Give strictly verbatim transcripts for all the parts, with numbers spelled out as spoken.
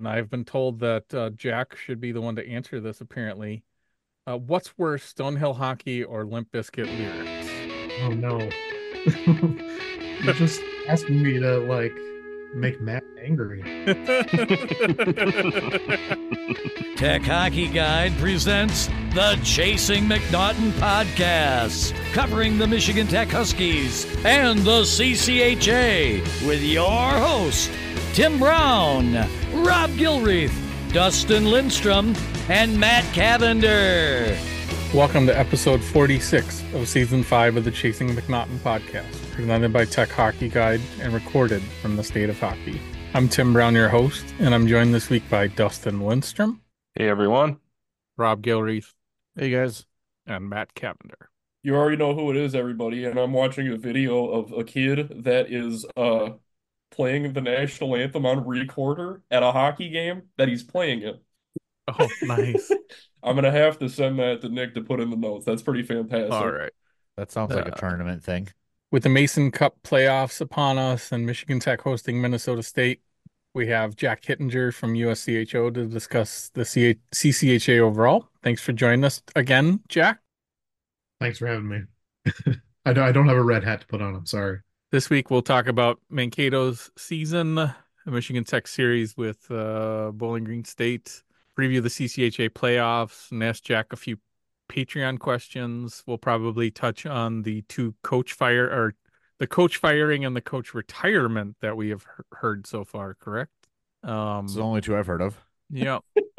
and I've been told that uh, Jack should be the one to answer this, apparently. Uh, what's worse, Stonehill Hockey or Limp Bizkit lyrics? Oh no. You're just asking me to like make Matt angry. Tech Hockey Guide presents the Chasing McNaughton podcast, covering the Michigan Tech Huskies and the C C H A with your host, Tim Brown, Rob Gilreath, Dustin Lindstrom, and Matt Cavender. Welcome to episode forty-six of season five of the Chasing McNaughton podcast, presented by Tech Hockey Guide and recorded from the state of hockey. I'm Tim Brown, your host, and I'm joined this week by Dustin Lindstrom. Hey, everyone. Rob Gilreath. Hey, guys. And Matt Cavender. You already know who it is, everybody, and I'm watching a video of a kid that is uh playing the national anthem on recorder at a hockey game that he's playing it. Oh, nice. I'm gonna have to send that to Nick to put in the notes. That's pretty fantastic. All right. That sounds like Uh, a tournament thing. With the Mason Cup playoffs upon us and Michigan Tech hosting Minnesota State, we have Jack Hittinger from U S C H O to discuss the C C H A overall. Thanks for joining us again, Jack. Thanks for having me. I don't, I don't have a red hat to put on. I'm sorry. This week we'll talk about Mankato's season, the Michigan Tech series with uh, Bowling Green State, preview the C C H A playoffs, and ask Jack a few Patreon questions. We'll probably touch on the two coach fire or the coach firing and the coach retirement that we have he- heard so far, correct? Um, It's the only two I've heard of. yeah.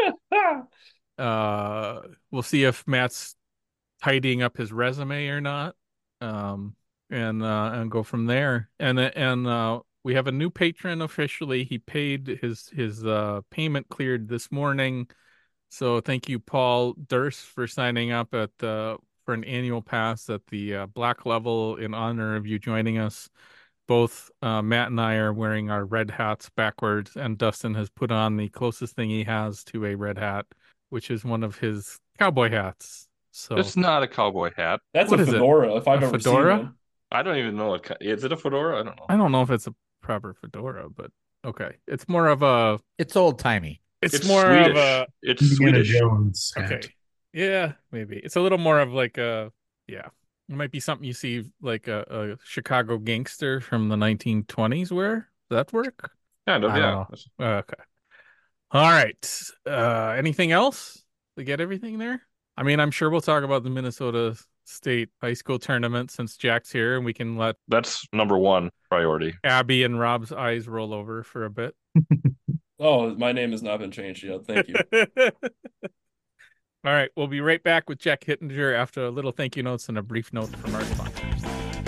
Uh, we'll see if Matt's tidying up his resume or not. Um, and uh, and go from there. And and uh, we have a new patron officially. He paid his his uh, payment cleared this morning. So thank you, Paul Durst, for signing up at uh, for an annual pass at the uh, Black Level in honor of you joining us. Both uh, Matt and I are wearing our red hats backwards, and Dustin has put on the closest thing he has to a red hat, which is one of his cowboy hats. So It's not a cowboy hat. That's What a is it? fedora, if I've A ever fedora? seen one. I don't even know. What, is it a fedora? I don't know. I don't know if it's a proper fedora, but okay. It's more of a. It's old timey. It's, It's more Swedish. of a. It's Indiana Swedish. Jones hat. Okay. Yeah, maybe. It's a little more of like a. Yeah. It might be something you see like a, a Chicago gangster from the nineteen twenties wear. Does that work? Kind of, I yeah. don't know. Okay. All right. Uh, anything else? We get everything there? I mean, I'm sure we'll talk about the Minnesota State high school tournament since Jack's here, and we can let That's number one priority. Abby and Rob's eyes roll over for a bit. Oh, my name has not been changed yet. Thank you. All right, we'll be right back with Jack Hittinger after a little thank you notes and a brief note from our sponsors.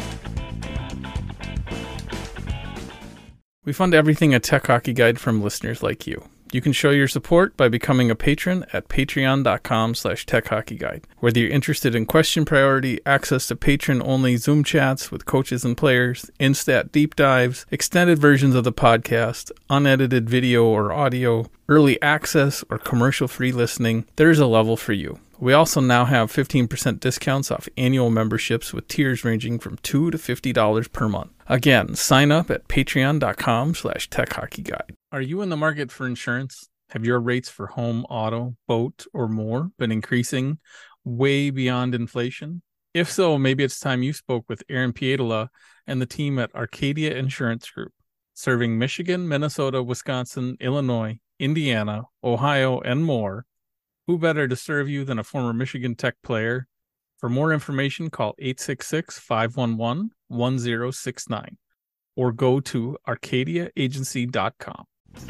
We fund everything a Tech Hockey Guide from listeners like you. You can show your support by becoming a patron at patreon.com slash techhockeyguide. Whether you're interested in question priority, access to patron-only Zoom chats with coaches and players, Instat deep dives, extended versions of the podcast, unedited video or audio, early access, or commercial-free listening, there's a level for you. We also now have fifteen percent discounts off annual memberships with tiers ranging from two dollars to fifty dollars per month. Again, sign up at patreon.com slash techhockeyguide. Are you in the market for insurance? Have your rates for home, auto, boat, or more been increasing way beyond inflation? If so, maybe it's time you spoke with Aaron Pietola and the team at Arcadia Insurance Group, serving Michigan, Minnesota, Wisconsin, Illinois, Indiana, Ohio, and more. Who better to serve you than a former Michigan Tech player? For more information, call eight six six, five one one, one zero six nine or go to arcadia agency dot com.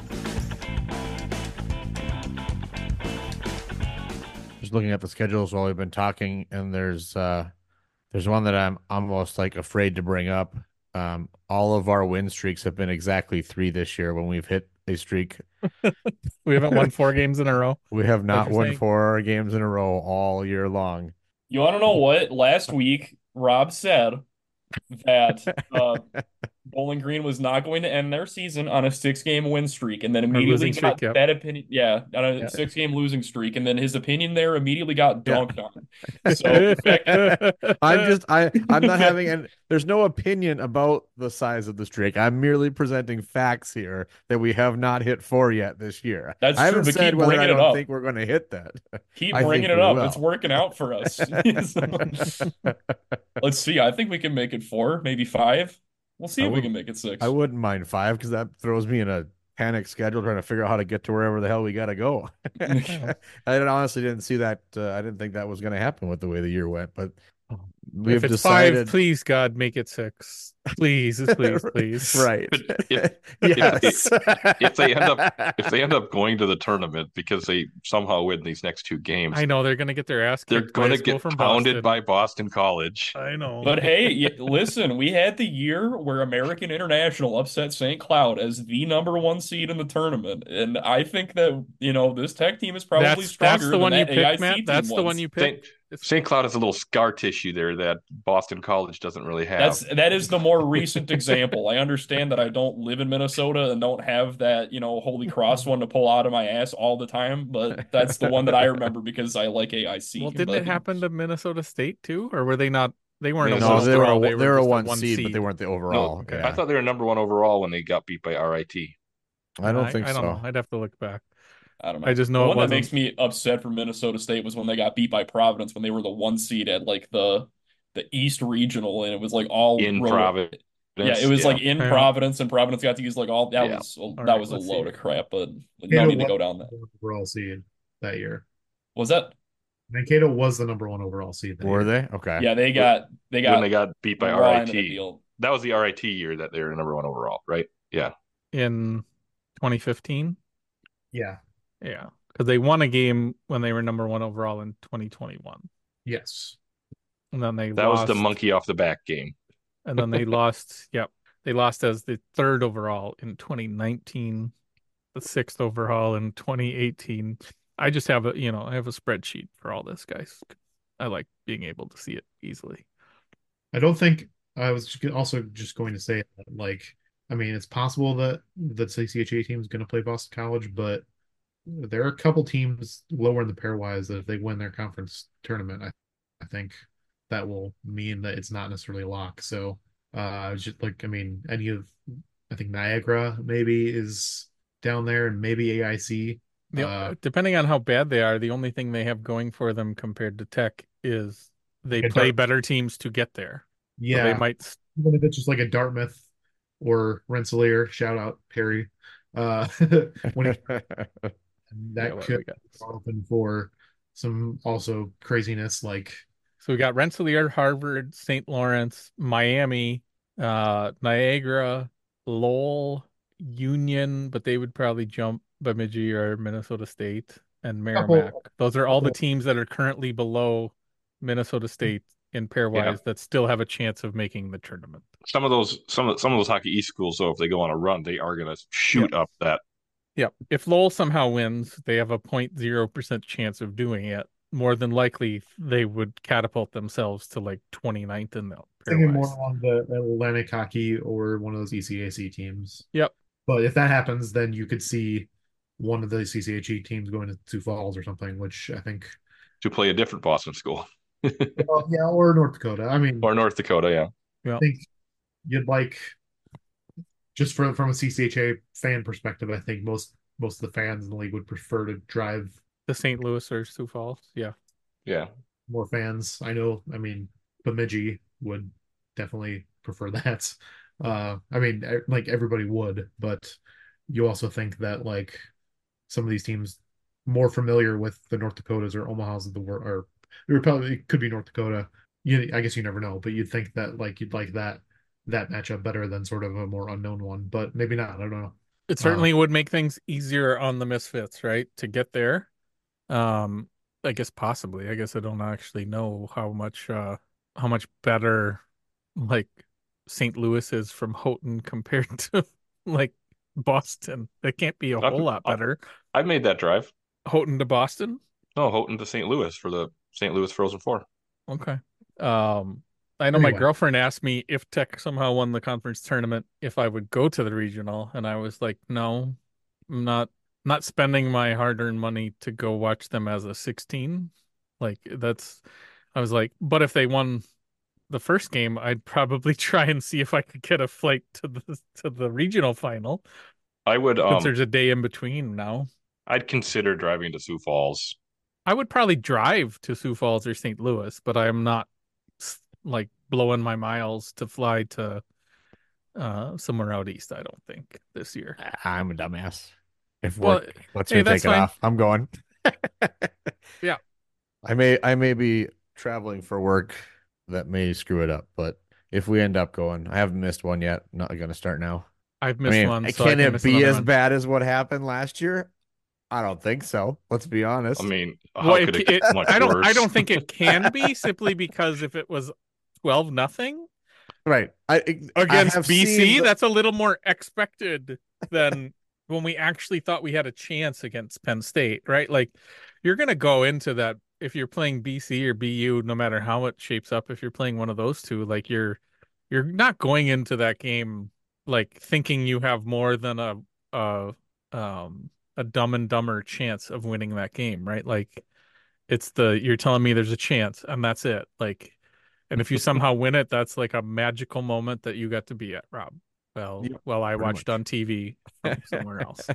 Just looking at the schedules while we've been talking, and there's uh, there's one that I'm almost like afraid to bring up. Um, all of our win streaks have been exactly three this year when we've hit a streak. We haven't won four games in a row. We have not you're won saying? four games in a row all year long. You want to know what? Last week, Rob said that uh, Bowling Green was not going to end their season on a six-game win streak, and then Or immediately losing streak, got yep. that opinion. Yeah, on a Yeah. six-game losing streak, and then his opinion there immediately got Yeah. dunked on. So the fact I'm just I I'm not having and there's no opinion about the size of the streak. I'm merely presenting facts here that we have not hit four yet this year. That's I true, haven't but said keep whether I bringing it don't up. think we're going to hit that. Keep I bringing think it we up. will. It's working out for us. Let's see. I think we can make it four, maybe five. We'll see I if we would- can make it six. I wouldn't mind five because that throws me in a panic schedule trying to figure out how to get to wherever the hell we got to go. I honestly didn't see that. Uh, I didn't think that was going to happen with the way the year went, but we've If it's decided. five, please God, make it six. Please, please, please. Right. But if- yes. if they end up if they end up going to the tournament because they somehow win these next two games, I know they're gonna get their ass they're kicked by going a to school get from pounded Boston. by Boston College. I know. But hey, y- listen, we had the year where American International upset Saint Cloud as the number one seed in the tournament, and I think that you know this Tech team is probably that's stronger that's the than one you that A I picked, C Matt. team That's the was. one you Saint, picked. It's- Saint Cloud has a little scar tissue there that Boston College doesn't really have. That's that is the more recent example. I understand that I don't live in Minnesota and don't have that, you know, Holy Cross one to pull out of my ass all the time, but that's the one that I remember because I like A I C. Well, didn't but... it happen to Minnesota State too, or were they not? They weren't. No, a No, one they were a, overall, they were a just one, one seed, but they weren't the No, overall. okay. Yeah. I thought they were number one overall when they got beat by R I T. I don't I, think I don't so. know. I'd have to look back. I don't know. I just know the it one that wasn't- makes me upset for Minnesota State was when they got beat by Providence when they were the one seed at like the the East Regional, and it was like all In road- Providence. Yeah, it was Yeah. like in Yeah. Providence, and Providence got to use like all that Yeah. was All that right, was a let's load see. of crap, but Mankato no need to was go down that. the overall seed that year. Was that? Mankato was the number one overall seed. That Were year. they? Okay. Yeah, they got they got when they got beat by raw into the R I T. deal. That was the R I T year that they were number one overall, right? Yeah. In twenty fifteen. Yeah. Yeah, because they won a game when they were number one overall in twenty twenty-one, Yes. and then they That lost, was the monkey off the back game. and then they lost. Yep, they lost as the third overall in twenty nineteen, the sixth overall in twenty eighteen. I just have a you know I have a spreadsheet for all this, guys. I like being able to see it easily. I don't think I was just- also just going to say that, like, I mean, it's possible that the C C H A team is going to play Boston College, but there are a couple teams lower in the pairwise that if they win their conference tournament, I, I think that will mean that it's not necessarily a lock. So, uh, just like, I mean, any of, I think Niagara maybe is down there, and maybe A I C. The, Uh, depending on how bad they are, the only thing they have going for them compared to Tech is they A play Dart- better teams to get there. So Yeah, they might. even if it's just like a Dartmouth or Rensselaer, shout out Perry. Uh, when he, Yeah, that what could we got? be open for some also craziness like So we got Rensselaer, Harvard, Saint Lawrence, Miami, uh, Niagara, Lowell, Union, but they would probably jump Bemidji or Minnesota State, and Merrimack. Those are all the teams that are currently below Minnesota State in pairwise Yeah. that still have a chance of making the tournament. Some of those some of some of those Hockey East schools, though, if they go on a run, they are going to shoot up that. Yep. If Lowell somehow wins, they have a zero point zero percent chance of doing it. More than likely, they would catapult themselves to like twenty-ninth in the thinking more pairwise. along the Atlantic Hockey or one of those E C A C teams. Yep. But if that happens, then you could see one of the C C H E teams going to Sioux Falls or something, which I think, To play a different Boston school well, yeah, or North Dakota. I mean, or North Dakota, yeah. I think you'd like just from from a C C H A fan perspective. I think most most of the fans in the league would prefer to drive The Saint Louis or Sioux Falls. Yeah. Yeah. more fans. I know. I mean, Bemidji would definitely prefer that. Uh, I mean, e- like everybody would, but you also think that like some of these teams more familiar with the North Dakotas or Omahas of the world, or it would probably it could be North Dakota. You, I guess you never know, but you'd think that like you'd like that that matchup better than sort of a more unknown one, but maybe not. I don't know. It certainly would make things easier on the Misfits, right? To get there. Um, I guess possibly. I guess I don't actually know how much uh how much better like Saint Louis is from Houghton compared to like Boston. It can't be a I've- whole lot I've- better. I've made that drive. Houghton to Boston? No, Houghton to Saint Louis for the Saint Louis Frozen Four. Okay. Um I know my Anyway. girlfriend asked me if Tech somehow won the conference tournament if I would go to the regional, and I was like, no, I'm not not spending my hard-earned money to go watch them as a sixteen. Like that's I was like, but if they won the first game, I'd probably try and see if I could get a flight to the to the regional final I would since um there's a day in between now. I'd consider driving to Sioux Falls. I would probably drive to Sioux Falls or Saint Louis, but I am not s- like blowing my miles to fly to uh somewhere out east, I don't think this year. I'm a dumbass. If Well, work lets hey, me that's take it fine. off, I'm going. Yeah. I may I may be traveling for work that may screw it up, but if we end up going, I haven't missed one yet. Not gonna start now. I've I missed mean, one, so I can can it miss be another as one. bad as what happened last year? I don't think so. Let's be honest. I mean, how Well, could it, it get it, much I don't I worse? don't think it can be simply because if it was twelve nothing Right. I I against have B C, seen the- that's a little more expected than when we actually thought we had a chance against Penn State, right? Like you're going to go into that if you're playing B C or B U, no matter how it shapes up, if you're playing one of those two, like you're you're not going into that game like thinking you have more than a a um a dumb and dumber chance of winning that game, right? Like it's the you're telling me there's a chance and that's it. Like and if you somehow win it, that's like a magical moment that you got to be at, Rob. Well, Yep, well, I pretty watched much. on T V from somewhere else.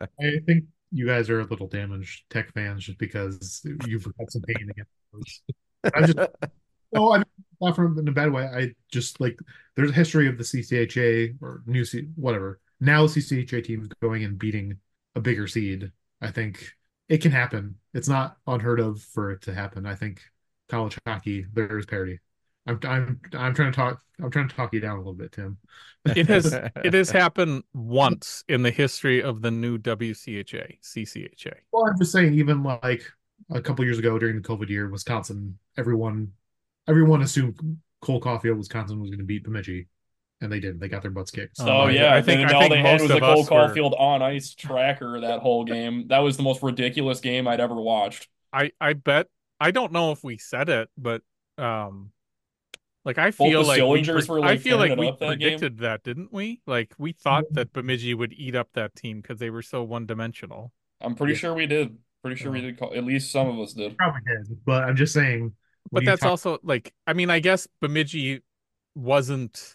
I think you guys are a little damaged Tech fans just because you've had some pain against those. I just no, I mean, not from in a bad way. I just like there's a history of the C C H A or new C whatever now C C H A teams going and beating a bigger seed. I think it can happen. It's not unheard of for it to happen. I think college hockey there is parity. I'm I'm I'm trying to talk. I'm trying to talk you down a little bit, Tim. It has it has happened once in the history of the new W C H A, C C H A. Well, I'm just saying, even like a couple years ago during the COVID year, Wisconsin, everyone everyone assumed Cole Caulfield, Wisconsin was going to beat Bemidji, and they didn't. They got their butts kicked. So Um, I- yeah, I think- then I all think they had most was a of Cole us were- Caulfield on ice tracker that whole game. That was the most ridiculous game I'd ever watched. I I bet I don't know if we said it, but um like I Both feel the like we Sillingers pre- were, I like, feel tearing like it we up that game. predicted that, didn't we? Like we thought that Bemidji would eat up that team because they were so one-dimensional. I'm pretty Yeah. sure we did. Pretty sure we Oh. did. Call, at least some of us did. Probably did, but I'm just saying. But when you that's talk- also like I mean I guess Bemidji wasn't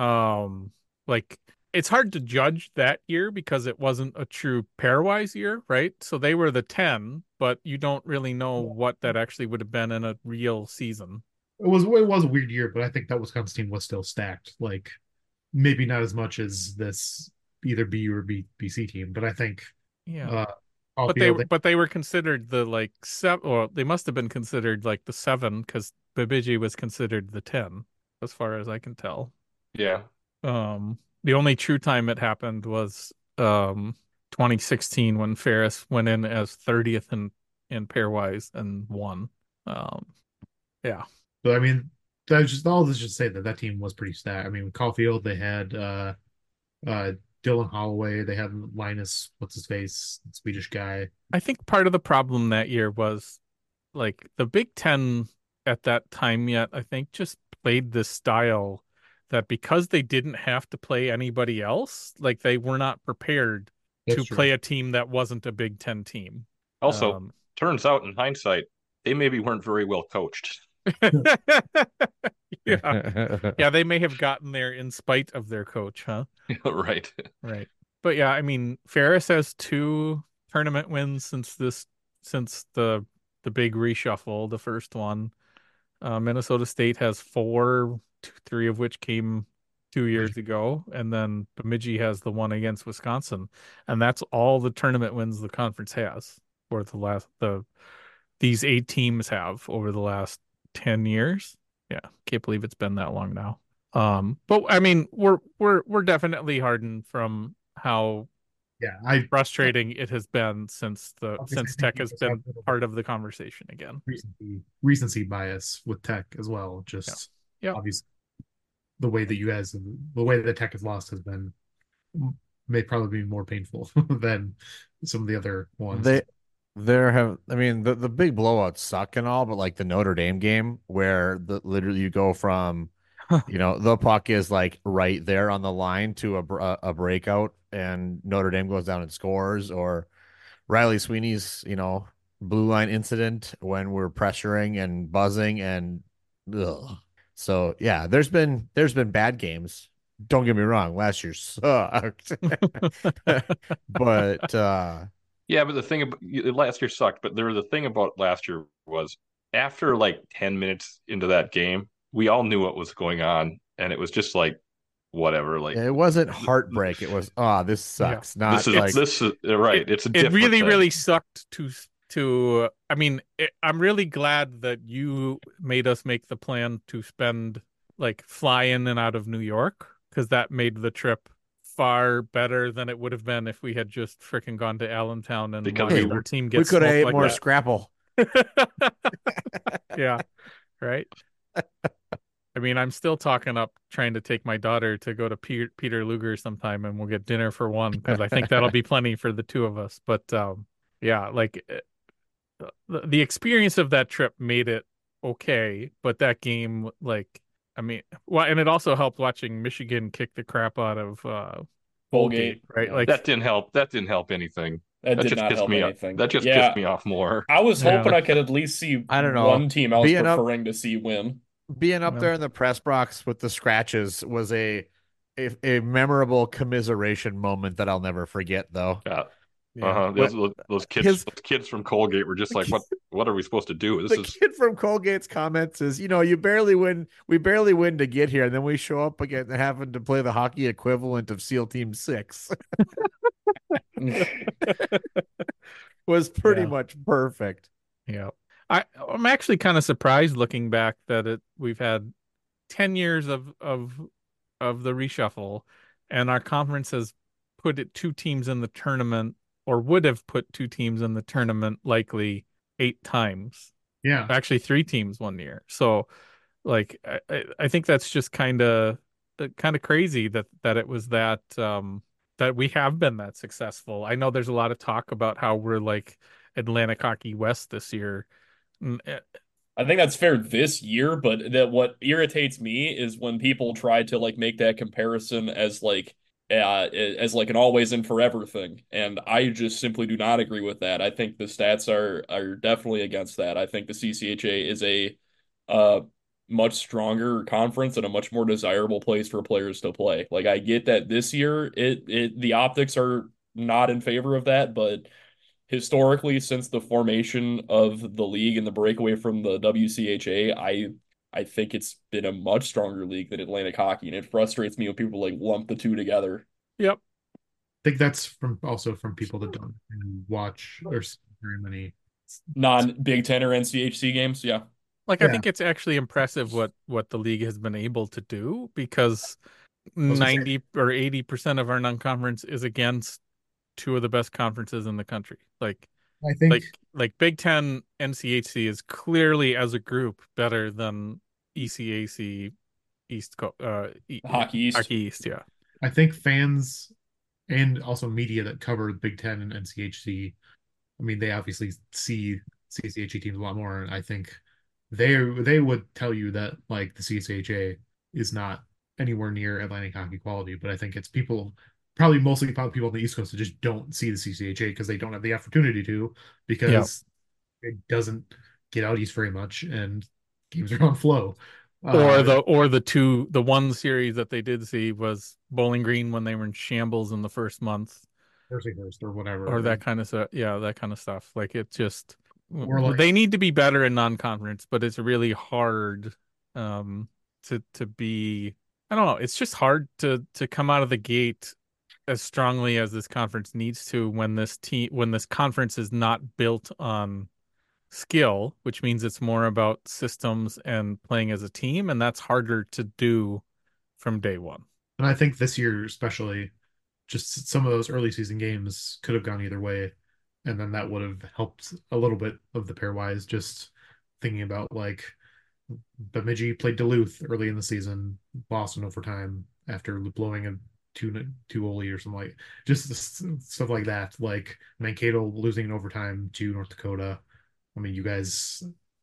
um like it's hard to judge that year because it wasn't a true pairwise year, right? So they were the ten, but you don't really know what that actually would have been in a real season. it was it was a weird year, but I think that Wisconsin team was still stacked. Like maybe not as much as this either B U or B, BC team, but I think Yeah. uh, But they Caulfield, but they were considered the like seven, or they must have been considered like the seven because Bemidji was considered the ten, as far as I can tell. Yeah. Um, the only true time it happened was um twenty sixteen when Ferris went in as thirtieth in in pairwise and won. Um, yeah, but I mean, that's just all this just say that that team was pretty stacked. I mean, with Caulfield, they had uh, uh, Dylan Holloway, they had Linus, what's his face, Swedish guy. I think part of the problem that year was like the Big Ten at that time yet, I think just played this style that because they didn't have to play anybody else, like they were not prepared That's to true. play a team that wasn't a Big Ten team. Also, Um, turns out in hindsight, they maybe weren't very well coached. yeah. Yeah, they may have gotten there in spite of their coach, huh? Right. Right. But yeah, I mean, Ferris has two tournament wins since this since the the big reshuffle, the first one. Uh, Minnesota State has four, two, three of which came two years ago, and then Bemidji has the one against Wisconsin, and that's all the tournament wins the conference has for the last the these eight teams have over the last ten years. Yeah, can't believe it's been that long now. Um, but I mean, we're we're we're definitely hardened from how Yeah, I frustrating it has been since the Obviously, since I think Tech we has just been have a little part of the conversation again. recency recency bias with Tech as well. Just Yeah. Yep. obviously the way that you guys the way that Tech has lost has been may probably be more painful than some of the other ones. They There have, I mean, the, the big blowouts suck and all, but like the Notre Dame game where the literally you go from, you know, the puck is like right there on the line to a, br- a a breakout and Notre Dame goes down and scores, or Riley Sweeney's, you know, blue line incident when we're pressuring and buzzing and ugh. So yeah, there's been there's been bad games. Don't get me wrong, last year sucked. But uh Yeah, but the thing about last year sucked, but there was the thing about last year was after like ten minutes into that game, we all knew what was going on, and it was just like whatever. Like it wasn't heartbreak. It was, ah, this Yeah. sucks. this Not is like this is right. It It's a it different really thing. really sucked to to. I mean, it, I'm really glad that you made us make the plan to spend like fly in and out of New York because that made the trip far better than it would have been if we had just freaking gone to Allentown and Because watched we our were- team we get could have smoked ate like more that. Scrapple. Yeah, right. I mean, I'm still talking up trying to take my daughter to go to Peter, Peter Luger sometime, and we'll get dinner for one because I think that'll be plenty for the two of us. But um, yeah, like uh, the, the experience of that trip made it okay, but that game, like, I mean, well, and it also helped watching Michigan kick the crap out of uh, Colgate, Colgate, right? yeah. Like, That didn't help. That didn't help anything. That That did just not pissed help me off. anything. That just Yeah, pissed me off more. I was Yeah. hoping I could at least see I don't know. one team I was Being up- preferring to see win. Being up Yeah. there in the press box with the scratches was a a, a memorable commiseration moment that I'll never forget, though. Yeah. yeah. Uh-huh. Those, those, those kids, His- those kids from Colgate were just like, what? What are we supposed to do? This The is kid from Colgate's comments is, you know, you barely win, we barely win to get here, and then we show up again having to play the hockey equivalent of SEAL Team Six. Was pretty Yeah. much perfect. Yeah. I I'm actually kind of surprised looking back that it we've had ten years of of of the reshuffle and our conference has put it two teams in the tournament or would have put two teams in the tournament likely eight times. Yeah. Actually three teams one year. So like I I- I think that's just kind of kind of crazy that that it was that um that we have been that successful. I know there's a lot of talk about how we're like Atlantic Hockey West this year. Mm, eh, I think that's fair this year, but that what irritates me is when people try to like make that comparison as like uh as like an always and forever thing. And I just simply do not agree with that. I think the stats are are definitely against that. I think the C C H A is a uh much stronger conference and a much more desirable place for players to play. Like I get that this year it it the optics are not in favor of that, but historically, since the formation of the league and the breakaway from the W C H A, I I think it's been a much stronger league than Atlantic Hockey, and it frustrates me when people like lump the two together. Yep. I think that's from also from people that don't watch or see very many. Non Big Ten or N C H C games, yeah. Like I Yeah. think it's actually impressive what what the league has been able to do because gonna say- ninety or eighty percent of our non-conference is against two of the best conferences in the country. Like I think like like Big Ten N C H C is clearly as a group better than E C A C East Co- uh E- Hockey East. Hockey East, yeah. I think fans and also media that cover Big Ten and N C H C, I mean, they obviously see C C H A teams a lot more, and I think they they would tell you that like the C C H A is not anywhere near Atlantic hockey quality. But I think it's people, probably mostly probably people on the East Coast that just don't see the C C H A because they don't have the opportunity to, because it doesn't get out east very much, and games are on flow. Or Uh, the or the two the one series that they did see was Bowling Green when they were in shambles in the first month. Thursday first or whatever, Or that kind of stuff. Yeah, that kind of stuff. Like it just Or like- they need to be better in non-conference, but it's really hard um to to be I don't know, it's just hard to to come out of the gate as strongly as this conference needs to when this team when this conference is not built on skill, which means it's more about systems and playing as a team, and that's harder to do from day one. And I think this year, especially, just some of those early season games could have gone either way. And then that would have helped a little bit of the pairwise. Just thinking about like Bemidji played Duluth early in the season, lost in overtime after blowing a two two Oli or something like just stuff like that. Like Mankato losing in overtime to North Dakota. I mean, you guys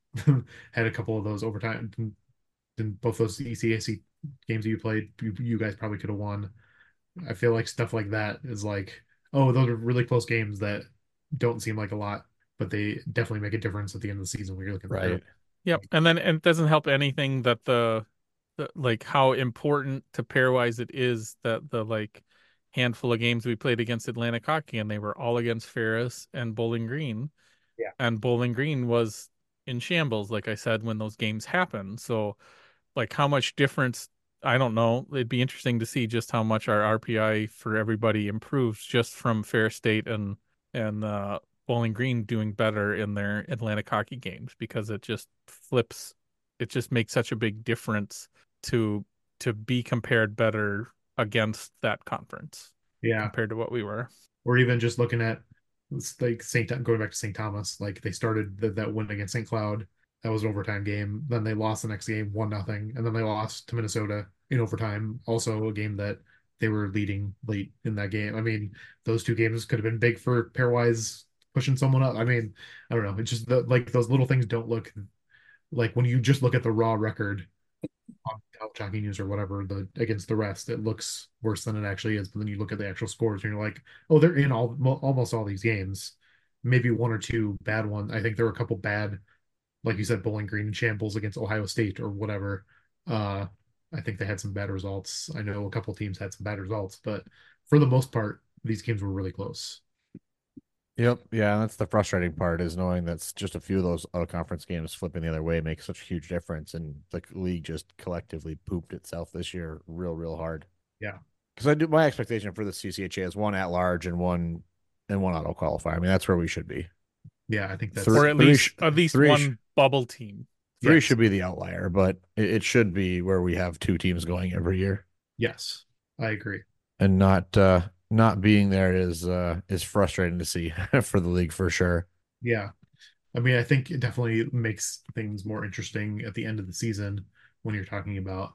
had a couple of those overtime in both those E C A C games that you played. You, you guys probably could have won. I feel like stuff like that is like, oh, those are really close games that don't seem like a lot, but they definitely make a difference at the end of the season when you're looking at Right. Yep. And then and it doesn't help anything that the, the like how important to pairwise it is that the like handful of games we played against Atlantic Hockey and they were all against Ferris and Bowling Green. Yeah. And Bowling Green was in shambles, like I said, when those games happened. So like how much difference, I don't know. It'd be interesting to see just how much our R P I for everybody improves just from Ferris State and and uh Bowling Green doing better in their Atlantic Hockey games because it just flips, it just makes such a big difference to to be compared better against that conference Yeah. compared to what we were. Or even just looking at like Saint going back to Saint Thomas, like they started the, that win against Saint Cloud. That was an overtime game. Then they lost the next game, one nothing, and then they lost to Minnesota in overtime. Also a game that they were leading late in that game. I mean, those two games could have been big for pairwise pushing someone up. I mean, I don't know. It's just the, like those little things don't look like when you just look at the raw record on College Hockey News or whatever the against the rest, it looks worse than it actually is. But then you look at the actual scores and you're like, oh, they're in all almost all these games. Maybe one or two bad ones. I think there were a couple bad, like you said, Bowling Green shambles against Ohio State or whatever. Uh, I think they had some bad results. I know a couple teams had some bad results, but for the most part, these games were really close. Yep. Yeah, that's the frustrating part is knowing that's just a few of those out of conference games flipping the other way makes such a huge difference, and the league just collectively pooped itself this year real, real hard. Yeah. Because I do my expectation for the C C H A is one at large and one and one auto qualifier. I mean, that's where we should be. Yeah, I think that's or at three least sh- at least three one sh- bubble team. Three Yes. should be the outlier, but it, it should be where we have two teams going every year. Yes, I agree. And not uh not being there is uh is frustrating to see for the league for sure. Yeah. I mean, I think it definitely makes things more interesting at the end of the season when you're talking about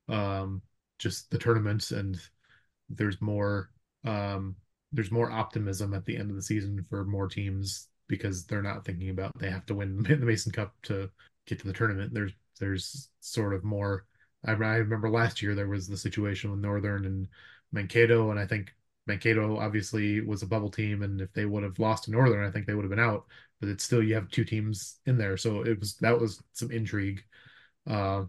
um, just the tournaments, and there's more um, there's more optimism at the end of the season for more teams because they're not thinking about they have to win the Mason Cup to get to the tournament. There's there's sort of more. I, I remember last year there was the situation with Northern and Mankato, and I think Mankato obviously was a bubble team, and if they would have lost to Northern, I think they would have been out. But it's still you have two teams in there, so it was that was some intrigue, uh,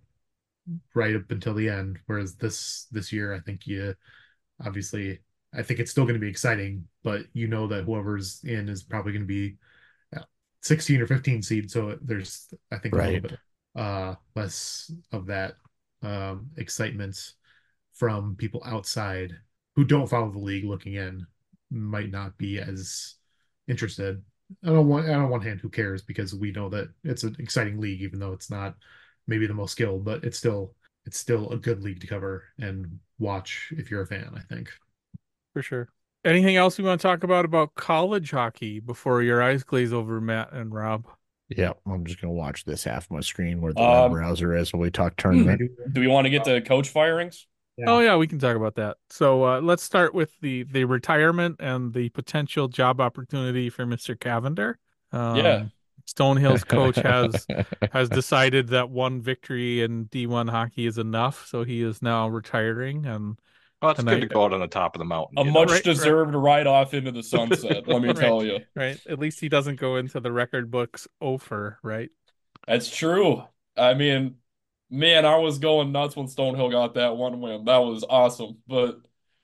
right up until the end. Whereas this this year, I think you obviously I think it's still going to be exciting, but you know that whoever's in is probably going to be uh, sixteen or fifteen seed, so there's I think a Right. little bit uh, less of that um, excitement from people outside who don't follow the league looking in might not be as interested. I don't want on one hand, who cares? Because we know that it's an exciting league, even though it's not maybe the most skilled, but it's still it's still a good league to cover and watch if you're a fan, I think. For sure. Anything else you want to talk about about college hockey before your eyes glaze over, Matt and Rob? Yeah, I'm just gonna watch this half my screen where the Um, web browser is while we talk tournament. Do we want to get to coach firings? Yeah. Oh yeah, we can talk about that. So uh, let's start with the the retirement and the potential job opportunity for Mister Cavender. Um, Yeah. Stonehill's coach has has decided that one victory in D one hockey is enough, so he is now retiring. And Well, it's And good I- to go out on the top of the mountain. A you know? much Right, deserved ride off into the sunset, let me Right. tell you. right, at least he doesn't go into the record books over, right? That's true. I mean, man, I was going nuts when Stonehill got that one win. That was awesome. But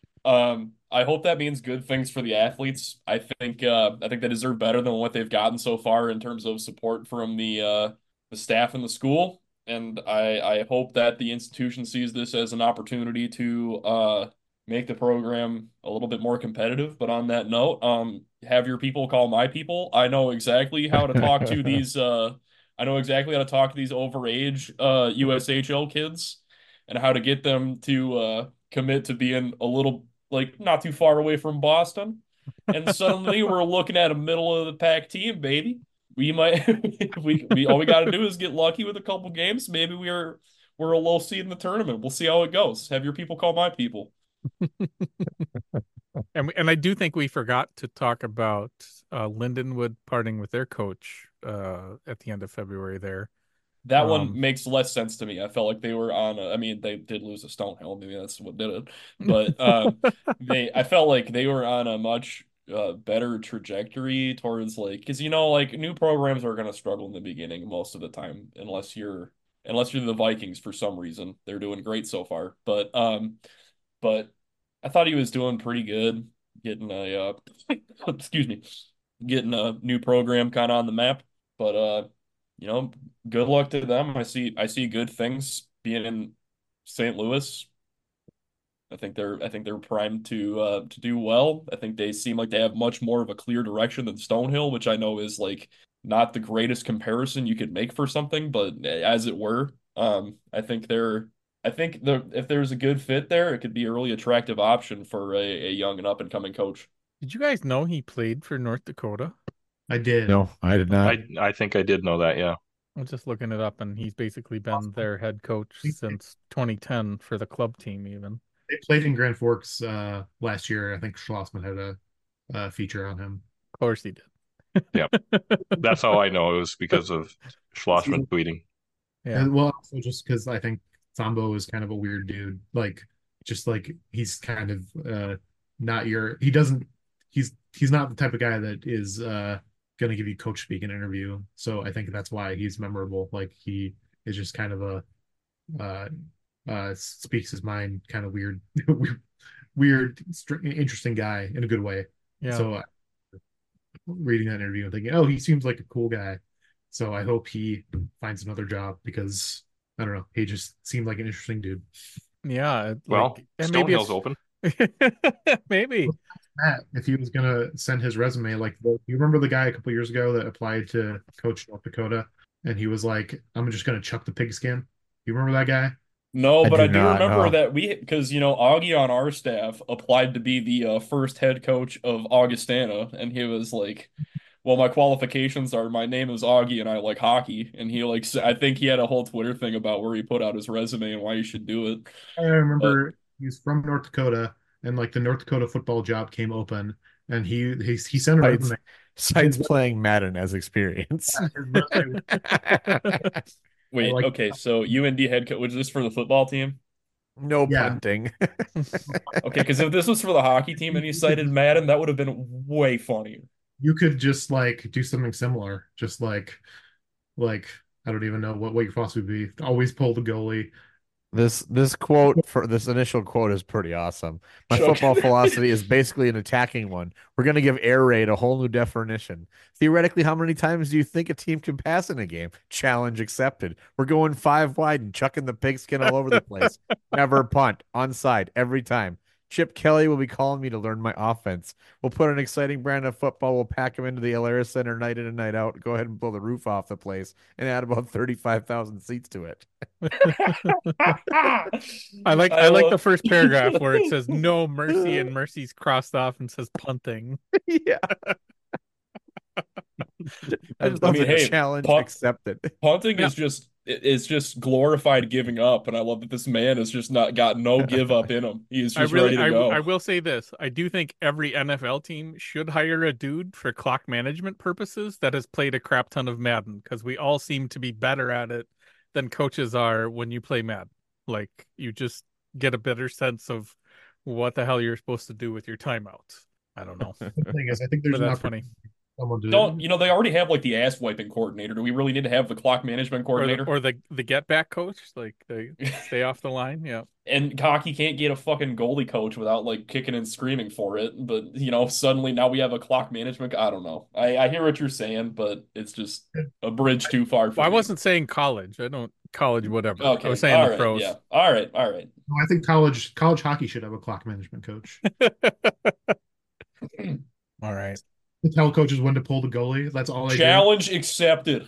um, I hope that means good things for the athletes. I think uh, I think they deserve better than what they've gotten so far in terms of support from the uh, the staff in the school. And I I hope that the institution sees this as an opportunity to uh, make the program a little bit more competitive. But on that note, um, have your people call my people. I know exactly how to talk to these. Uh, I know exactly how to talk to these overage uh, U S H L kids and how to get them to uh, commit to being a little like not too far away from Boston. And suddenly we're looking at a middle of the pack team, baby. We might we we all we got to do is get lucky with a couple games. Maybe we're we're a low seed in the tournament. We'll see how it goes. Have your people call my people. And and I do think we forgot to talk about uh, Lindenwood parting with their coach uh, at the end of February there. That one Um, makes less sense to me. I felt like they were on a, I mean, they did lose a Stonehill. Maybe that's what did it. But um they I felt like they were on a much uh, better trajectory towards like because you know like new programs are going to struggle in the beginning most of the time unless you're unless you're the Vikings for some reason. They're doing great so far. But um but I thought he was doing pretty good getting a uh excuse me, getting a new program kind of on the map. But uh you know, good luck to them. I see I see good things being in Saint Louis. I think they're I think they're primed to uh to do well. I think they seem like they have much more of a clear direction than Stonehill, which I know is like not the greatest comparison you could make for something, but as it were, um I think they're I think the if there's a good fit there, it could be a really attractive option for a, a young and up and coming coach. did you guys know he played for North Dakota? I did. No, I did not. I I think I did know that. Yeah. I'm just looking it up, and he's basically been their head coach since twenty ten for the club team, even. They played in Grand Forks uh, last year. I think Schlossman had a, a feature on him. Of course he did. Yeah. That's how I know it was because of Schlossman tweeting. Yeah. And well, also just because I think Sambo is kind of a weird dude. Like, just like he's kind of uh, not your. He doesn't. He's he's not the type of guy that is uh, going to give you coach speak in an interview. So I think that's why he's memorable. Like he is just kind of a uh, uh, speaks his mind, kind of weird, weird, interesting guy in a good way. Yeah. So uh, reading that interview and thinking, oh, he seems like a cool guy. So I hope he finds another job because I don't know, he just seemed like an interesting dude. Yeah. Well, like, and maybe Stonehill's it's open. maybe. Matt, if he was gonna send his resume, like the, you remember the guy a couple years ago that applied to coach North Dakota, and he was like, "I'm just gonna chuck the pigskin." You remember that guy? No, I but do I do not remember know. that we, because, you know, Augie on our staff applied to be the uh, first head coach of Augustana, and he was like, well, my qualifications are my name is Augie and I like hockey. And he, like, s- I think he had a whole Twitter thing about where he put out his resume and why you should do it. I But remember he's from North Dakota, and like the North Dakota football job came open, and he he he sent a Sites, resume. sites His, playing Madden as experience. his resume was, I wait, like, okay, so U N D head coach, was this for the football team? No yeah, punting. Okay, because if this was for the hockey team and he cited Madden, that would have been way funnier. you could just like do something similar, just like like I don't even know what what your philosophy would be. Always pull the goalie. This this quote for this initial quote is pretty awesome. My Chuck. football philosophy is basically an attacking one. We're going to give air raid a whole new definition. Theoretically, how many times do you think a team can pass in a game? Challenge accepted. We're going five wide and chucking the pigskin all over the place. Never punt. Onside every time. Chip Kelly will be calling me to learn my offense. We'll put an exciting brand of football. We'll pack him into the Alaris Center night in and night out. Go ahead and blow the roof off the place and add about thirty-five thousand seats to it. I like I, I like love- the first paragraph where it says no mercy and mercy's crossed off and says punting. Yeah. I just I love mean, the hey, challenge punt- accepted. Punting Yeah. is just it's just glorified giving up, and I love that this man has just not got no give up in him. He's I just really ready to I, go. I will say this. I do think every N F L team should hire a dude for clock management purposes that has played a crap ton of Madden because we all seem to be better at it than coaches are when you play Madden. Like you just get a better sense of what the hell you're supposed to do with your timeouts. I don't know. The thing is, I think there's But an that's opportunity funny. for someone to Don't you know they already have like the ass wiping coordinator? Do we really need to have the clock management Or the, coordinator? or the the get back coach, like they stay off the line. Yeah. And Cocky can't get a fucking goalie coach without like kicking and screaming for it. But you know, suddenly now we have a clock management. I don't know. I, I hear what you're saying, but it's just a bridge too far for Well, I me. wasn't saying college. I don't college whatever. Okay, I was saying all the right, pros. yeah, all right, all right. No, I think college college hockey should have a clock management coach All right. to tell coaches when to pull the goalie. That's all I do. Challenge accepted.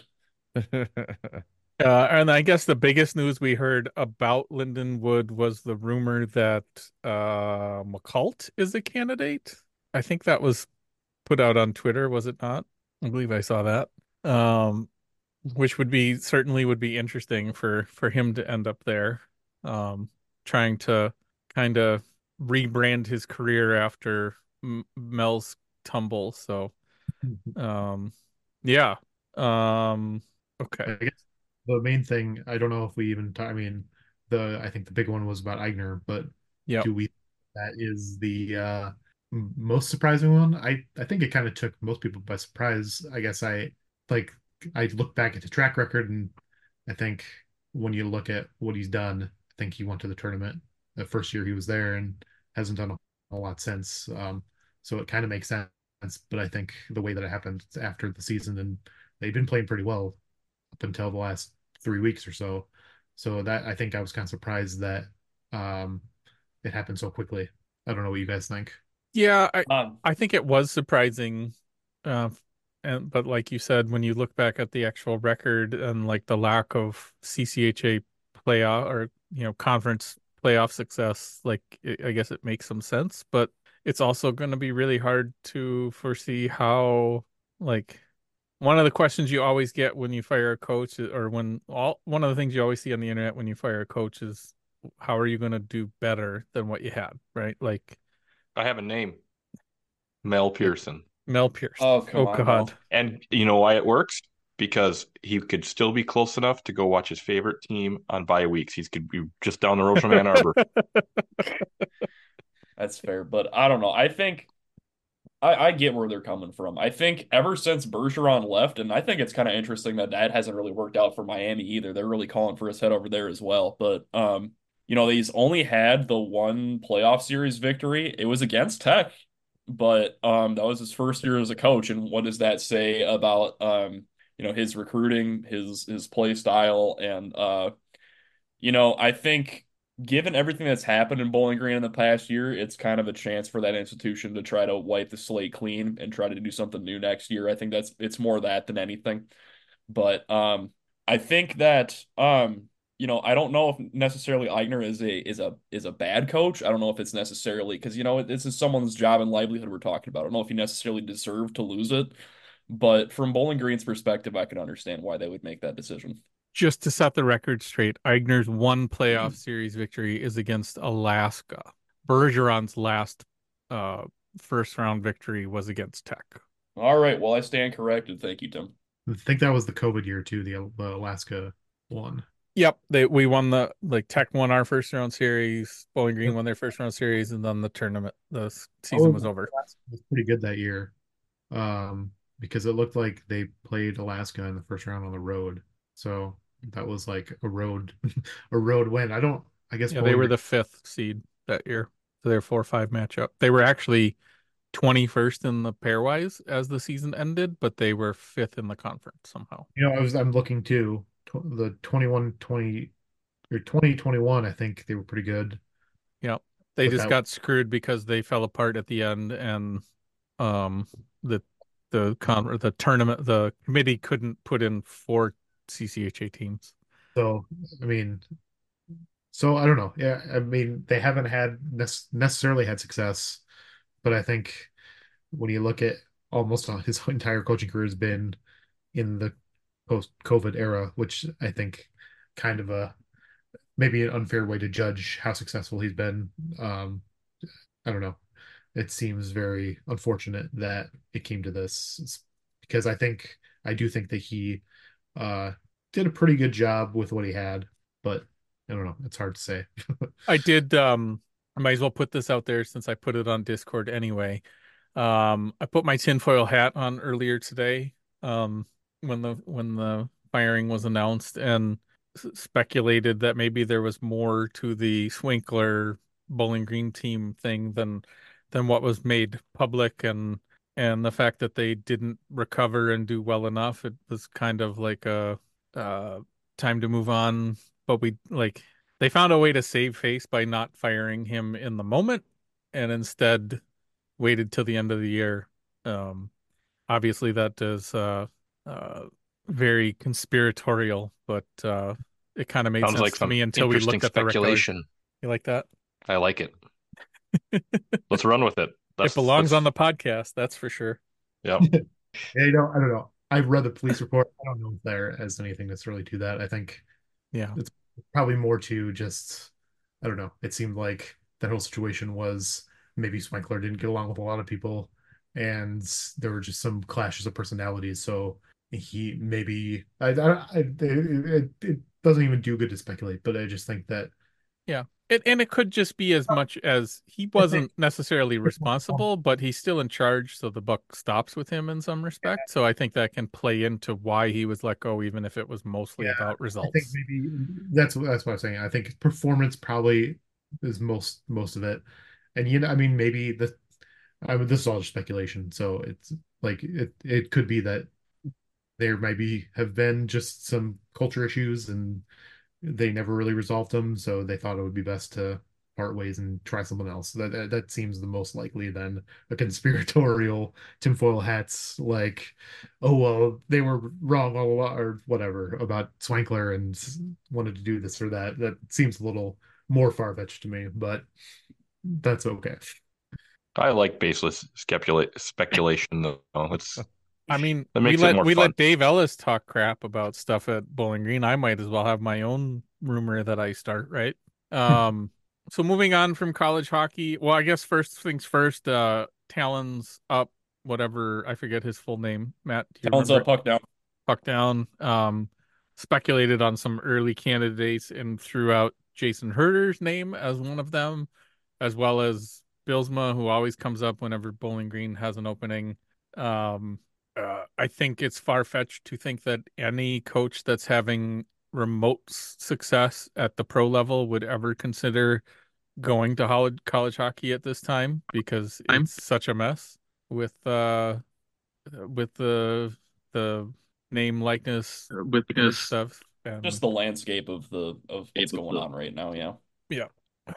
Uh, and I guess the biggest news we heard about Lindenwood was the rumor that uh, McCult is a candidate. I think that was put out on Twitter, was it not? I believe I saw that. Um, which would be certainly would be interesting for for him to end up there, um, trying to kind of rebrand his career after M- Mel's tumble. So, um, yeah. Um, okay. I guess the main thing, I don't know if we even talk, I mean, the I think the big one was about Eigner, but Yep. do we that is the uh m- most surprising one? I I think it kind of took most people by surprise. I guess I like I look back at the track record, and I think when you look at what he's done, I think he went to the tournament the first year he was there and hasn't done a whole lot since. Um, so it kind of makes sense. But I think the way that it happened after the season, and they've been playing pretty well up until the last three weeks or so. So that I think I was kind of surprised that um, it happened so quickly. I don't know what you guys think. Yeah, I Um, I think it was surprising, uh, and but like you said, when you look back at the actual record and like the lack of C C H A playoff or you know conference playoff success, like it, I guess it makes some sense, but it's also going to be really hard to foresee how like one of the questions you always get when you fire a coach, or when all one of the things you always see on the internet when you fire a coach is how are you going to do better than what you had, right? Like I have a name, Mel Pearson. Mel Pearson. oh, come Oh on, Mel. God. And you know why it works? Because he could still be close enough to go watch his favorite team on bye weeks. He could be just down the road from Ann Arbor. That's fair, but I don't know. I think I, I get where they're coming from. I think ever since Bergeron left, and I think it's kind of interesting that that hasn't really worked out for Miami either. They're really calling for his head over there as well. But um, you know, he's only had the one playoff series victory. It was against Tech, but um, that was his first year as a coach. And what does that say about um, you know, his recruiting, his his play style, and uh, you know, I think given everything that's happened in Bowling Green in the past year, it's kind of a chance for that institution to try to wipe the slate clean and try to do something new next year. I think that's it's more that than anything. But um, I think that um, you know, I don't know if necessarily Eigner is a is a is a bad coach. I don't know if it's necessarily because you know this is someone's job and livelihood we're talking about. I don't know if he necessarily deserved to lose it, but from Bowling Green's perspective, I can understand why they would make that decision. Just to set the record straight, Eigner's one playoff series victory is against Alaska. Bergeron's last uh, first round victory was against Tech. All right, well, I stand corrected. Thank you, Tim. I think that was the COVID year too, the, the Alaska one. Yep, they we won the like Tech won our first round series, Bowling Green won their first round series, and then the tournament, the season was over. Alaska was pretty good that year, um, because it looked like they played Alaska in the first round on the road. So that was like a road, a road win. I don't. I guess Yeah, they Bowling were Green. the fifth seed that year. So their four five matchup. They were actually twenty-first in the pairwise as the season ended, but they were fifth in the conference somehow. You know, I was I'm looking too. Tw- The twenty-one twenty or twenty twenty-one, I think they were pretty good. Yep. They But just that got screwed because they fell apart at the end, and um the the con the tournament the committee couldn't put in four C C H A teams. so I mean, so I don't know. Yeah, I mean, they haven't had nec- necessarily had success, but I think when you look at almost all his entire coaching career has been in the post-COVID era, which I think kind of a maybe an unfair way to judge how successful he's been. Um, I don't know. It seems very unfortunate that it came to this. It's because I think I do think that he uh, did a pretty good job with what he had, but I don't know. It's hard to say. I did um I might as well put this out there since I put it on Discord anyway. Um I put my tinfoil hat on earlier today, um when the when the firing was announced, and s- speculated that maybe there was more to the Swinkler Bowling Green team thing than than what was made public, and and the fact that they didn't recover and do well enough. It was kind of like a uh time to move on, but we like they found a way to save face by not firing him in the moment and instead waited till the end of the year. Um, obviously, that is uh, uh, very conspiratorial, but uh, it kind of made Sounds sense like to some me until we interesting looked at the record. speculation. You like that? I like it. Let's run with it. That's, It belongs that's, on the podcast, that's for sure. yeah. Yeah, you know, I don't know. I've read the police report. I don't know if there is anything that's really to that. I think Yeah. it's probably more to just, I don't know. It seemed like that whole situation was maybe Swinkler didn't get along with a lot of people, and there were just some clashes of personalities. So he maybe I, I, I it, it doesn't even do good to speculate, but I just think that Yeah. It, and it could just be as much as he wasn't necessarily responsible, but he's still in charge, so the buck stops with him in some respect. So I think that can play into why he was let go, even if it was mostly yeah, about I think results. maybe that's that's what I'm saying. I think performance probably is most most of it, and you know, I mean, maybe the I mean, this is all just speculation. So it's like it it could be that there might be have been just some culture issues and they never really resolved them, so they thought it would be best to part ways and try someone else. That that, that seems the most likely than a conspiratorial tinfoil hats like, oh well, they were wrong all along or whatever about Swankler and wanted to do this or that. That seems a little more far-fetched to me, but that's okay. I like baseless specula- speculation, though. It's I mean, that we makes it let more we fun. let Dave Ellis talk crap about stuff at Bowling Green. I might as well have my own rumor that I start, right? Um, so moving on from college hockey, well, I guess first things first, uh, Talon's up, whatever, I forget his full name. Matt, do you Talon's remember? up, puck down. Puck down. Um, speculated on some early candidates and threw out Jason Herder's name as one of them, as well as Bylsma, who always comes up whenever Bowling Green has an opening. Um, uh, I think it's far-fetched to think that any coach that's having remote s- success at the pro level would ever consider going to college, college hockey at this time because it's such a mess with uh with the the name likeness with image this stuff and Just the landscape of the of what's going on right now, yeah. yeah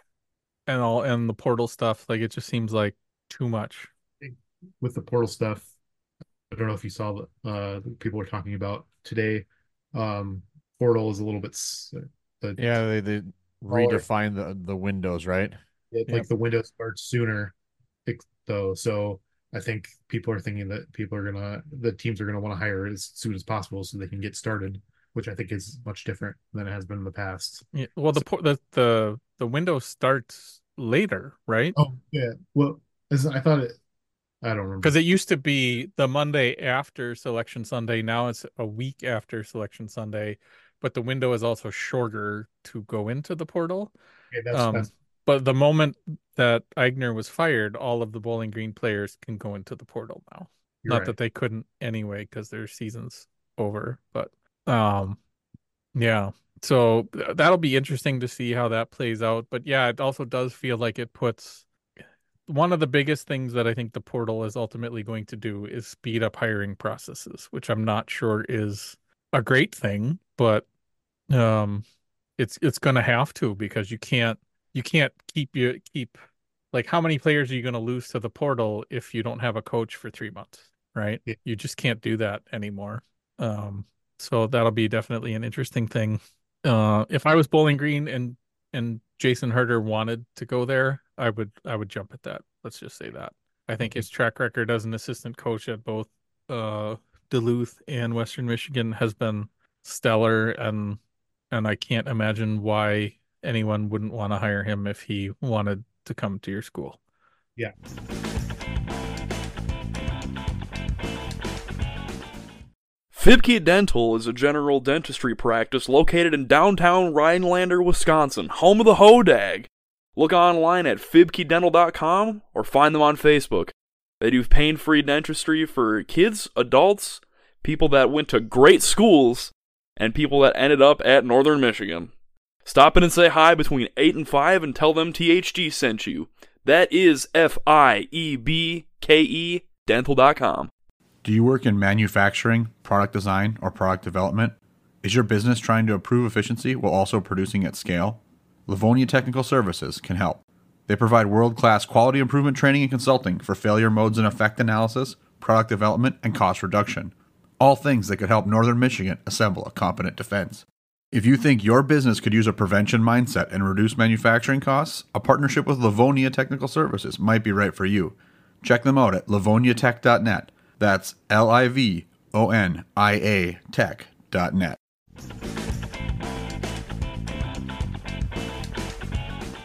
and all and the portal stuff. Like it just seems like too much. With the portal stuff, I don't know if you saw that uh people were talking about today. Um portal is a little bit s- the Yeah, they they redefine the the windows, right? It's Yep. like the window starts sooner, ex- though. So I think people are thinking that people are gonna, the teams are gonna want to hire as soon as possible so they can get started, which I think is much different than it has been in the past. Yeah, well, the por- the the the window starts later, right? Oh yeah, well, as I thought it, I don't remember. Because it used to be the Monday after Selection Sunday. Now it's a week after Selection Sunday, but the window is also shorter to go into the portal. Okay, that's Um, that's but the moment that Eigner was fired, all of the Bowling Green players can go into the portal now. you're Not right. that they couldn't anyway, because their season's over. But um, yeah. So th- that'll be interesting to see how that plays out. But yeah, it also does feel like it puts one of the biggest things that I think the portal is ultimately going to do is speed up hiring processes, which I'm not sure is a great thing, but um, it's it's going to have to because you can't you can't keep you keep like how many players are you going to lose to the portal if you don't have a coach for three months, right? Yeah. You just can't do that anymore. Um, so that'll be definitely an interesting thing. Uh, if I was Bowling Green and and Jason Herder wanted to go there, I would I would jump at that. Let's just say that. I think his track record as an assistant coach at both uh, Duluth and Western Michigan has been stellar, and and I can't imagine why anyone wouldn't want to hire him if he wanted to come to your school. Yeah. Fibke Dental is a general dentistry practice located in downtown Rhinelander, Wisconsin, home of the Hodag. Look online at fibke dental dot com or find them on Facebook. They do pain-free dentistry for kids, adults, people that went to great schools, and people that ended up at Northern Michigan. Stop in and say hi between eight and five and tell them T H G sent you. That is F I E B K E dental dot com. Do you work in manufacturing, product design, or product development? Is your business trying to improve efficiency while also producing at scale? Livonia Technical Services can help. They provide world-class quality improvement training and consulting for failure modes and effect analysis, product development, and cost reduction. All things that could help Northern Michigan assemble a competent defense. If you think your business could use a prevention mindset and reduce manufacturing costs, a partnership with Livonia Technical Services might be right for you. Check them out at livonia tech dot net. That's L I V O N I A tech dot net.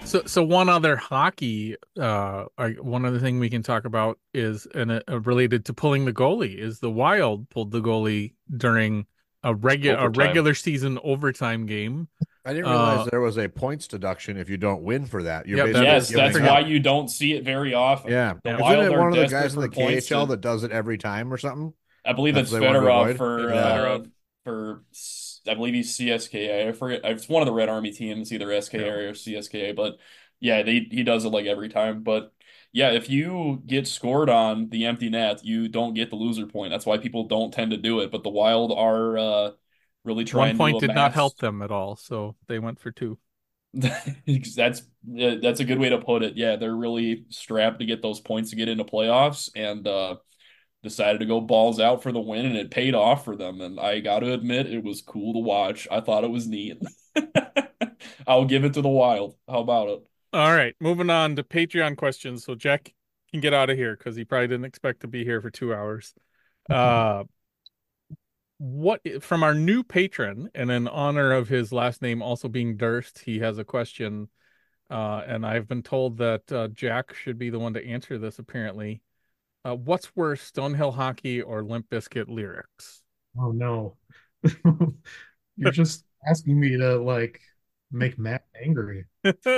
So, so one other hockey, uh, I- one other thing we can talk about is, and uh, related to pulling the goalie, is the Wild pulled the goalie during a regular a Overtime. regular season overtime game. I didn't realize Uh, there was a points deduction if you don't win for that. You're Yeah, that basically Yes, giving that's up. why you don't see it very often. Yeah, The isn't Wild it are one of the desperate guys in for the K points H L to- that does it every time or something? I believe That's it's what they wanted to Fedorov avoid? for Yeah. uh, for I believe he's C S K A. I forget. It's one of the Red Army teams, either S K A or C S K A. But yeah, they he does it like every time. But yeah, if you get scored on the empty net, you don't get the loser point. That's why people don't tend to do it. But the Wild are uh, really trying One point to did not help amass- them at all, so they went for two. That's yeah, that's a good way to put it. Yeah, they're really strapped to get those points to get into playoffs, and uh, decided to go balls out for the win, and it paid off for them. And I got to admit, it was cool to watch. I thought it was neat. I'll give it to the Wild. How about it? All right, moving on to Patreon questions. So Jack can get out of here because he probably didn't expect to be here for two hours. Uh, what from our new patron, and in honor of his last name also being Durst, he has a question. Uh, and I've been told that uh, Jack should be the one to answer this, apparently. Uh, what's worse, Stonehill Hockey or Limp Bizkit lyrics? Oh no. You're just asking me to like make Matt angry.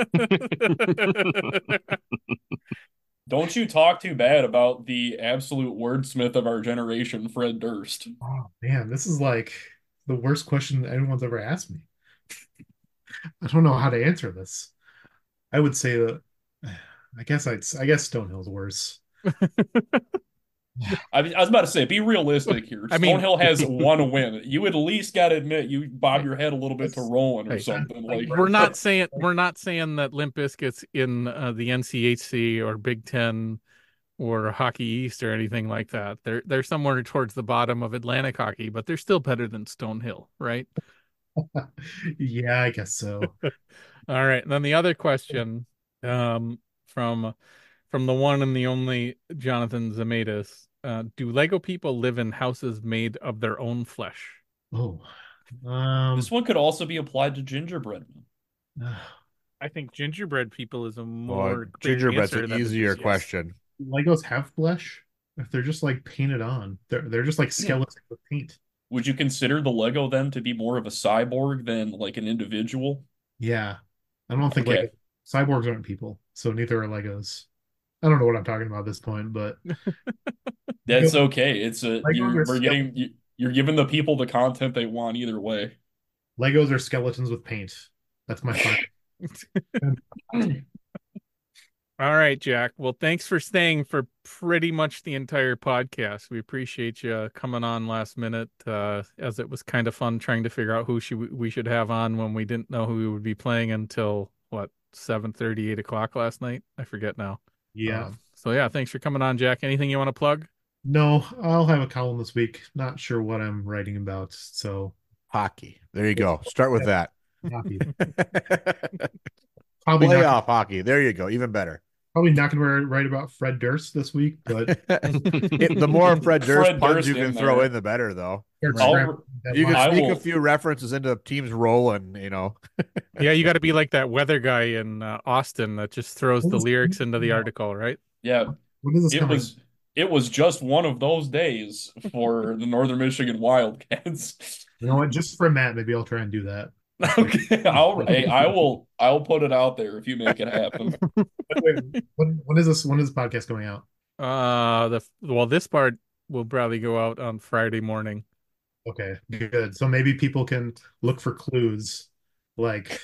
Don't you talk too bad about the absolute wordsmith of our generation, Fred Durst. Oh man, this is like the worst question that anyone's ever asked me. I don't know how to answer this. I would say that I guess I'd I guess Stonehill's worse. I, I was about to say, be realistic here. I mean- Stonehill has one win. You at least got to admit you bob your head a little bit to Rowan or Hey, something. Like We're not saying we're not saying that Limp Bizkit's in uh, the N C H C or Big Ten or Hockey East or anything like that. They're they're somewhere towards the bottom of Atlantic hockey, but they're still better than Stonehill, right? Yeah, I guess so. All right. And then the other question um, from from the one and the only Jonathan Zemetis. Uh, do Lego people live in houses made of their own flesh? Oh. Um this one could also be applied to gingerbread. I think gingerbread people is a Well, more clear gingerbread's answer an than it easier is yes. question. Legos have flesh? If they're just like painted on, they're they're just like skeletons with paint. Would you consider the Lego then to be more of a cyborg than like an individual? Yeah. I don't think Okay. like cyborgs aren't people, so neither are Legos. I don't know what I'm talking about at this point, but That's okay. It's a Legos you're are we're getting you, you're giving the people the content they want either way. Legos are skeletons with paint. That's my final. All right, Jack. Well, thanks for staying for pretty much the entire podcast. We appreciate you coming on last minute, uh, as it was kind of fun trying to figure out who should, we should have on when we didn't know who we would be playing until, what, seven thirty, eight o'clock last night? I forget now. Yeah. Um, so, yeah, thanks for coming on, Jack. Anything you want to plug? No, I'll have a column this week. Not sure what I'm writing about, so Hockey. There you go. Start with that. happy. Probably not, Playoff hockey. There you go. Even better. probably not going to write about Fred Durst this week, but It- the more Fred Durst Fred puns Durst you can in throw there. in, the better, though. start I'll- scrambling that You can line. I sneak will- a few references into teams rolling, you know. Yeah, you got to be like that weather guy in uh, Austin that just throws What the is- lyrics into the article, right? Yeah, When is this it coming? was it was just one of those days for the Northern Michigan Wildcats. You know what? Just for Matt, maybe I'll try and do that. Okay, I'll hey, I will I'll put it out there if you make it happen. Wait, when, when is this? When is this podcast going out? Uh, the well, this part will probably go out on Friday morning. Okay, good. So maybe people can look for clues, like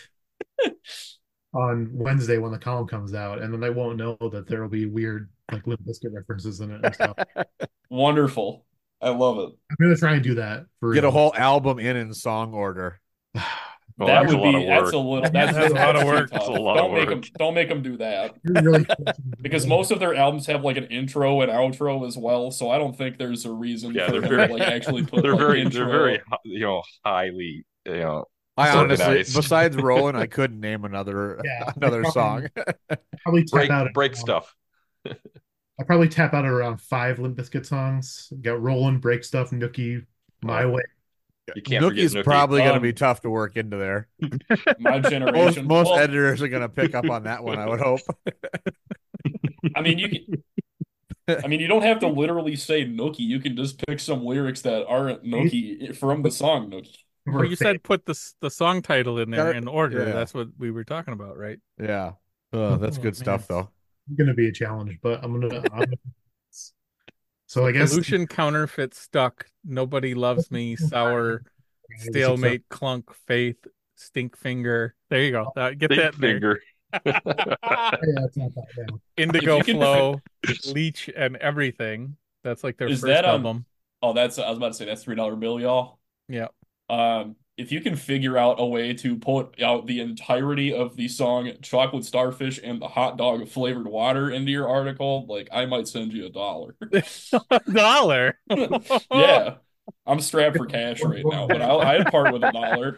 on Wednesday when the column comes out, and then they won't know that there will be weird like Limp Bizkit references in it and stuff. Wonderful. I love it. I'm gonna try and do that for Get a real. whole album in in song order. Well, that that's would a lot be of that's work. a little that's, That's a lot of too work. tough. That's a lot don't of make work. them don't make them do that You're really because most of their albums have like an intro and outro as well. So I don't think there's a reason Yeah, for they're them very- to like actually put They're like, very, intro. they're very, hi- you know, highly, you know. I honestly, Organized. besides Roland, I couldn't name another Yeah, another I song. probably tap break out at break around- stuff. I probably tap out at around five Limp Bizkit songs. Got Rollin', Break Stuff, Nookie, My Oh. Way. You can't forget Nookie's Nookie. probably going to Um, be tough to work into there. My Most, generation. most well, editors are going to pick up on that one, I would hope. I mean, you can, I mean, you don't have to literally say Nookie. You can just pick some lyrics that aren't Nookie from the song Nookie. Well, you said put the s- the song title in there Gotta- in order. yeah. That's what we were talking about, right? Yeah. Oh, that's Oh, good stuff, man. though. It's gonna be a challenge, but I'm gonna. I'm gonna so I guess Pollution, counterfeit, stuck. Nobody loves me. Sour, stalemate, clunk, faith, stink finger. There you go. Uh, get Big that in there. finger. Yeah, it's not that bad. Indigo If you can Flow, Leech, and everything. That's like their Is first that um? album. Oh, that's I was about to say that's three dollar bill, y'all. Yeah. Um, if you can figure out a way to put out the entirety of the song Chocolate Starfish and the hot dog flavored water into your article, like I might send you a dollar. A dollar. Yeah. I'm strapped for cash right now, but I'll, I'd part with a dollar.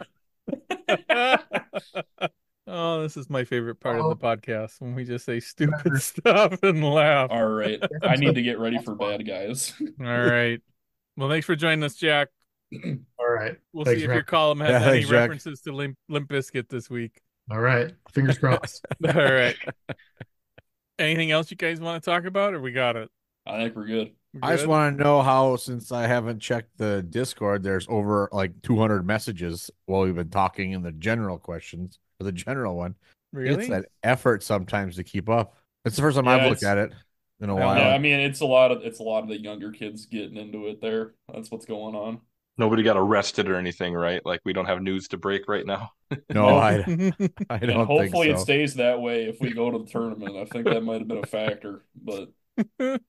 Oh, this is my favorite part of the podcast when we just say stupid stuff and laugh. All right. I need to get ready for bad guys. All right. Well, thanks for joining us, Jack. All right. We'll Thanks see if for your column has Yeah, any thanks, Jack. references to Limp, Limp Bizkit this week. All right. Fingers crossed. All right. Anything else you guys want to talk about, or we got it? I think we're good. We're I just good? want to know how, since I haven't checked the Discord, there's over like two hundred messages while we've been talking in the general questions for the general one. Really? It's that effort sometimes to keep up. It's the first time Yeah, I've looked it's- at it in a Yeah, while. Yeah, I mean it's a lot of it's a lot of the younger kids getting into it there. That's what's going on. Nobody got arrested or anything, right? Like we don't have news to break right now. No, I, I And don't hopefully think it so. stays that way if we go to the tournament. I think that might have been a factor, but All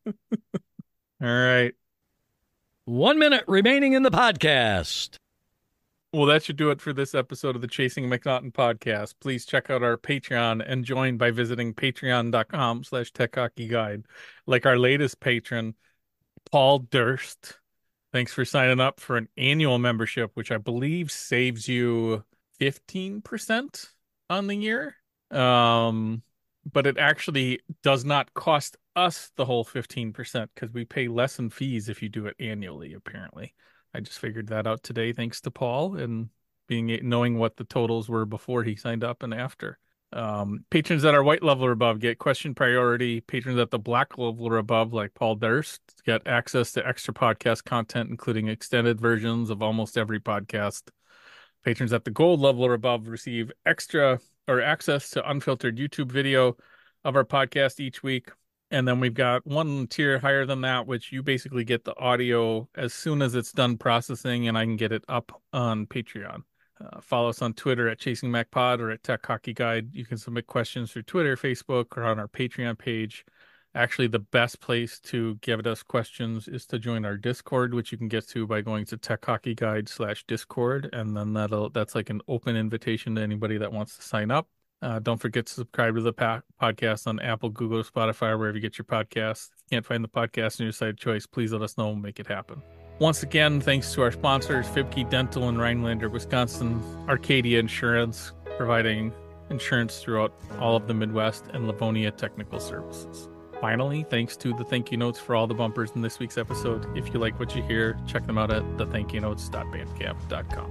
right. One minute remaining in the podcast. Well, that should do it for this episode of the Chasing McNaughton podcast. Please check out our Patreon and join by visiting patreon.com slash techhockeyguide. Like our latest patron, Paul Durst. Thanks for signing up for an annual membership, which I believe saves you fifteen percent on the year. Um, but it actually does not cost us the whole fifteen percent because we pay less in fees if you do it annually, apparently. I just figured that out today, thanks to Paul and being knowing what the totals were before he signed up and after. Um, patrons that are white level or above get question priority. Patrons at the black level or above, like Paul Durst, get access to extra podcast content, including extended versions of almost every podcast. Patrons at the gold level or above receive extra or access to unfiltered YouTube video of our podcast each week. And then we've got one tier higher than that, which you basically get the audio as soon as it's done processing, and I can get it up on Patreon. Uh, follow us on Twitter at Chasing Mac Pod or at Tech Hockey Guide. You can submit questions through Twitter, Facebook, or on our Patreon page. Actually, the best place to give us questions is to join our Discord, which you can get to by going to Tech Hockey Guide slash Discord, and then that'll that's like an open invitation to anybody that wants to sign up. Uh, don't forget to subscribe to the pa- podcast on Apple, Google, Spotify, or wherever you get your podcasts. If you can't find the podcast in your site of choice, please let us know and we'll make it happen. Once again, thanks to our sponsors, Fibke Dental in Rhinelander, Wisconsin, Arcadia Insurance, providing insurance throughout all of the Midwest, and Livonia Technical Services. Finally, thanks to the thank you notes for all the bumpers in this week's episode. If you like what you hear, check them out at the thank you notes dot bandcamp dot com.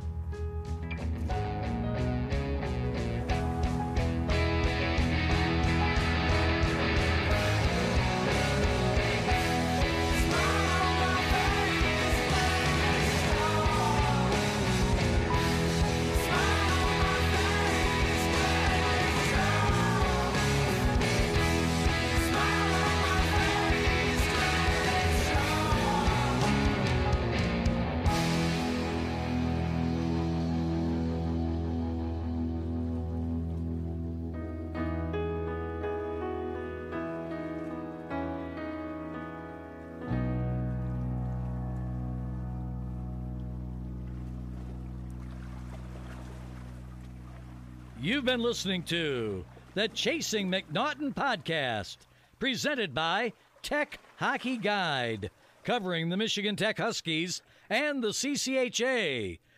You've been listening to the Chasing McNaughton podcast, presented by Tech Hockey Guide, covering the Michigan Tech Huskies and the C C H A